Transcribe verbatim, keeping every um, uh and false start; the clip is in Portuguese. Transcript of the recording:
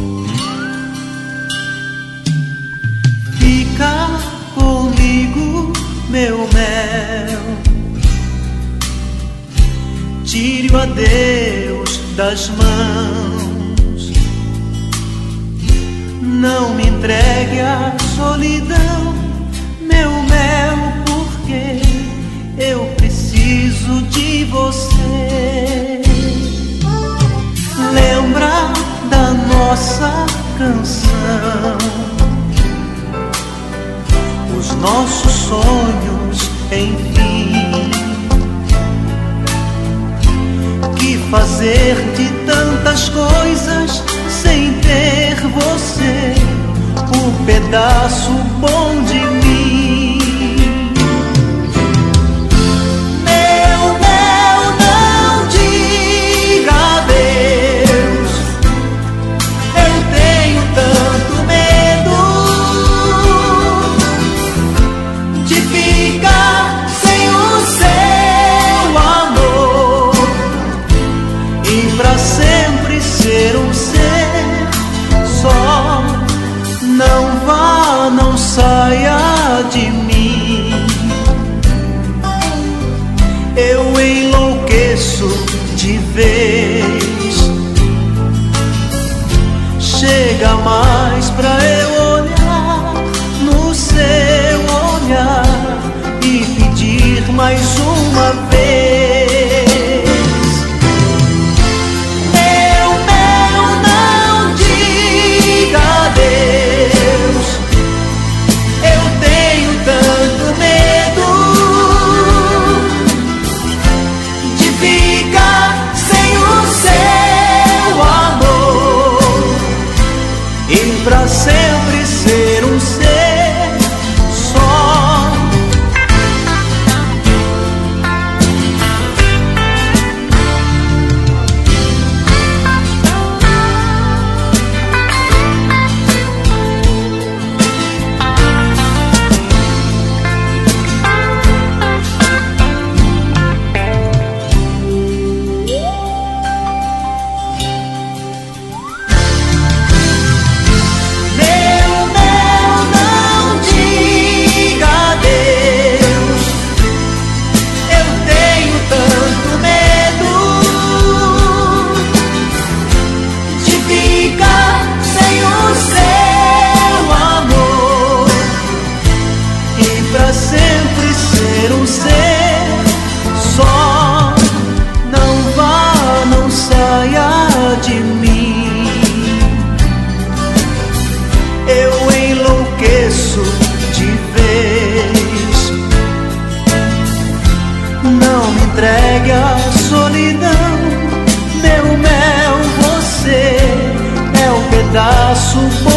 Fica comigo, meu mel, tire o adeus das mãos, não me entregue à solidão, meu mel, porque eu preciso de você. Lembra da nossa canção, os nossos sonhos, enfim. Que fazer de tantas coisas sem ter você, o pedaço bom de mim. Meu mel, não diga adeus, eu tenho tanto medo de ficar sem o seu amor e pra sempre ser um ser só. Não vá, não saia de mim, eu enlouqueço de vez. Chega mais pra eu olhar no seu olhar e pedir mais uma vez. Meu mel, não diga adeus, eu tenho tanto medo de ficar sem o seu amor e pra sempre ser um ser só. Sempre ser um ser só. Não vá, não saia de mim, eu enlouqueço de vez. Não me entregue à solidão, meu mel, você é um pedaço bom